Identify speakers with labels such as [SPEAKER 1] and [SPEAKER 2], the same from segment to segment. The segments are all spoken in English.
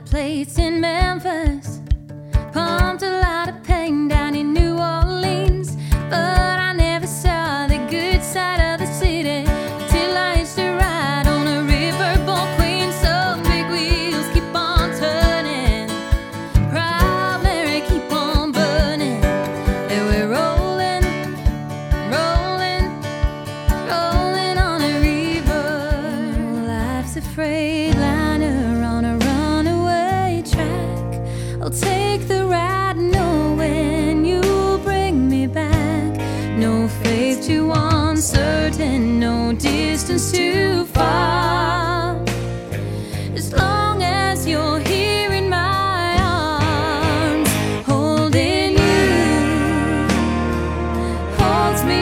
[SPEAKER 1] place in Memphis, pumped a lot of pain down in New Orleans, but I never saw the good side of the city till I used to ride on a riverboat queen. So big wheels keep on turning, Proud Mary keep on burning, and we're rolling, rolling, rolling on a river. Life's a freightliner on a runaway track. I'll take the ride knowing you'll bring me back. No faith too uncertain, no distance too far. As long as you're here in my arms, holding you holds me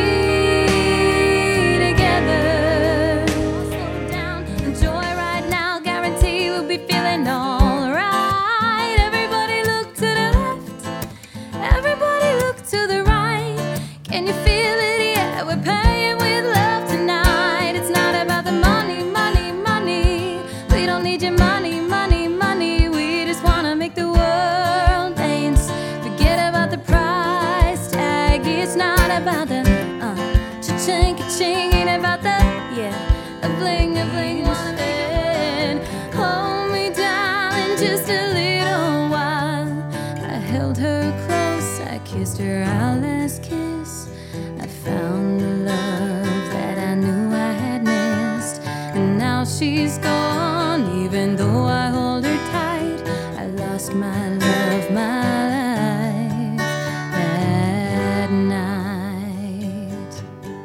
[SPEAKER 1] together. Slow down, enjoy right now, guarantee we'll be feeling alright. Everybody look to the left, everybody look to the right. Can you feel it? Yeah, we're paying with love tonight. It's not about the money, money, money. We don't need your money, money, money. We just wanna make the world dance. Forget about the price tag. It's not about the cha-ching, ka-ching. Ain't about the, the bling, the bling. Instead, hold me down in just a little while. I held her close, I kissed her our last kiss. I found the love that I knew I had missed, and now she's gone. Even though I hold her tight, I lost my love, my life that night.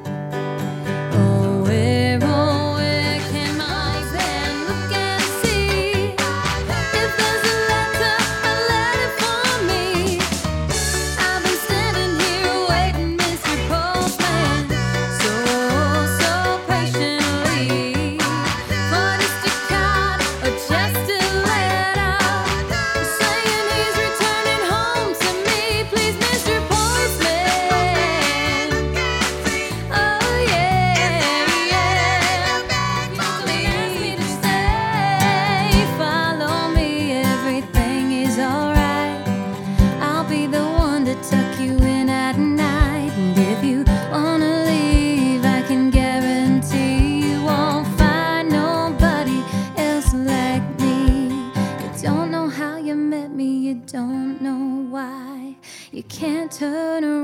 [SPEAKER 1] Oh, where can my pen look and see if there's a letter for me? I've been standing here waiting, Mr. Postman, so patiently, for just a card or just a letter saying he's returning home to me. Please, Mr. Postman. Oh yeah. Please me to stay. Follow me, everything is alright. I'll be the one to tuck you in at night. And if you wanna leave, I can guarantee you won't find nobody else like me. You don't know how you met me, you don't know why. You can't turn around.